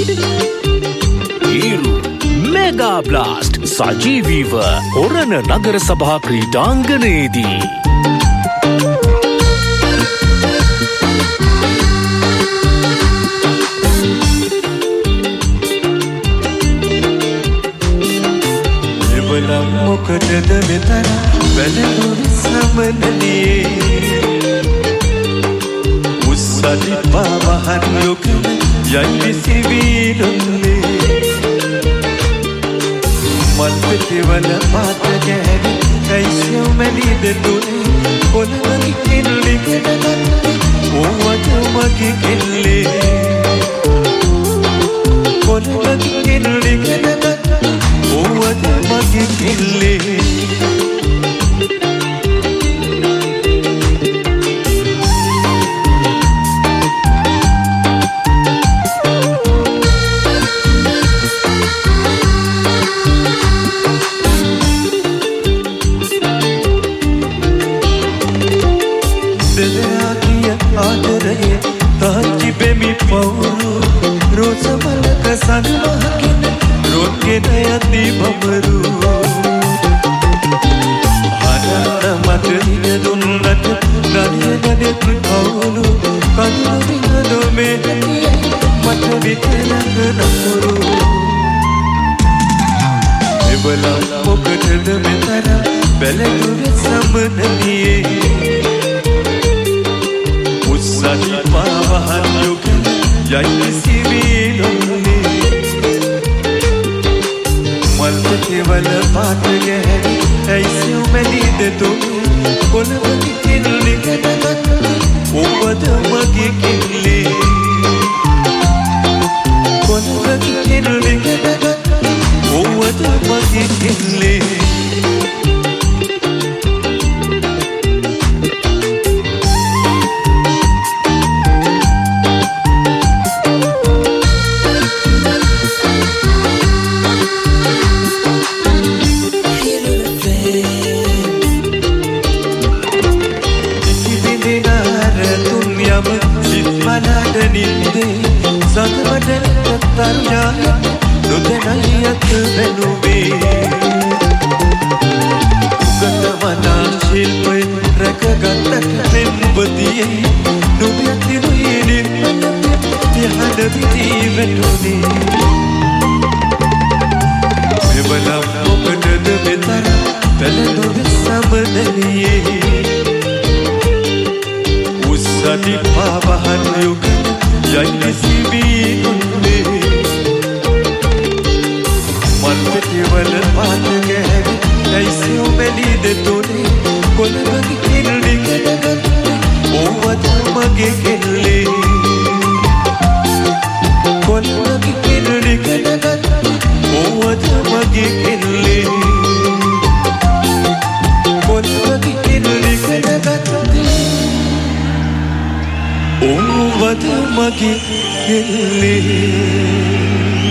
Iru Mega Blast සජීවීව හොරණ නගර සභා ක්‍රීඩාංගණයේදී එවනම් මොකටද මෙතන වැළඳුරු සමනලියේ උස්සලි පාවහන් යොකන යයි සිවිලුන්නේ මල් පෙතිවල පාත ගැහැරි කයිසියු මැලිද තුනේ කොළවගේ කෙල්ලි ගෙනගත්තේ ඕවට මගේ කෙල්ලේ කොළවගේ කෙල්ලි ගෙනගත්තේ ඕවට මගේ කෙල්ලේ සනවහකින රොක්ගෙන යති බබරු හදන්න මට හින දුන්නට නරියගනෙත් කවුලු කඳුරින නොමේ මට විතලඟ නමුරු එබලා මොකටද මෙතන බැලදුර සමනලියේ උස්සලි පාවහන් යොකන යයි සිවිලුන්නේ මල්පතිවල පාට ගැහැරි ඇයිසියු මැලිද තුනේ කොළවගේ කෙල්ලි ගෙනගත්තේ ඕවද මගේ කෙල්ලේ කොළවගේ කෙල්ලි ගෙනගත්තේ ඕවද මගේ කෙල්ලේ නොදැනයියත් බැලුවේ උගතවනා ශිල්පය රැකගත්තට පෙම්පතියේ නොබැතිරුයි නිර්මලය යහන විදී වැටුනේ මෙවනම් මොකටද මෙතර පැලඳුර සමනලියේ උස්සලි පාවහන් යොකන යයි සිවිලුන්නේ මල්පෙතිවල පාත ගැහැරි ඇයිසියු මැලිද තුනේ කොළවගේ කෙල්ලි ගෙනගත්තේ ඕවද මගේ කෙල්ලේ කොළවගේ කෙල්ලි ගෙනගත්තේ ඕවද මගේ කෙල්ලේ කොළවගේ කෙල්ලි ගෙනගත්තේ ඕවද මගේ කෙල්ලේ